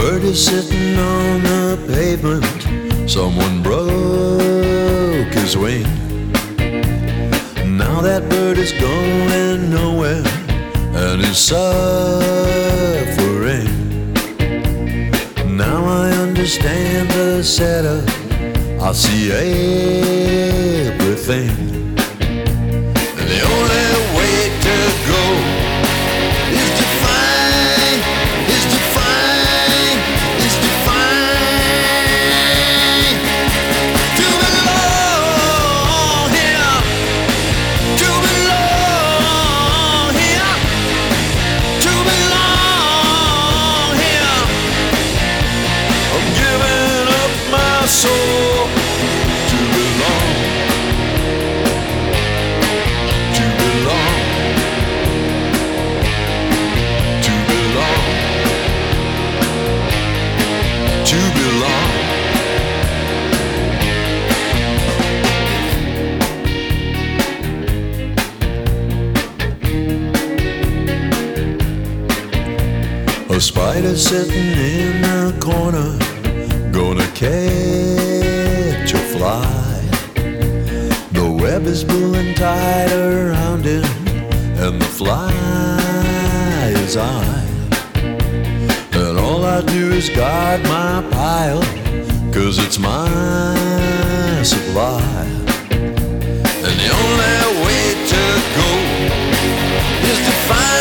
bird is sitting on the pavement. Someone broke his wing. Now that bird is going nowhere and is suffering. Now I understand the setup. I see everything. And the only way to go is to find, is to find, is to find, to belong here, to belong here, to belong here. I'm giving up my soul to belong, to belong, to belong, to belong. A spider sitting in the corner, gonna catch a fly. The web is pulling tight around him, and the fly is I. And all I do is guard my pile, 'cause it's my supply. And the only way to go is to find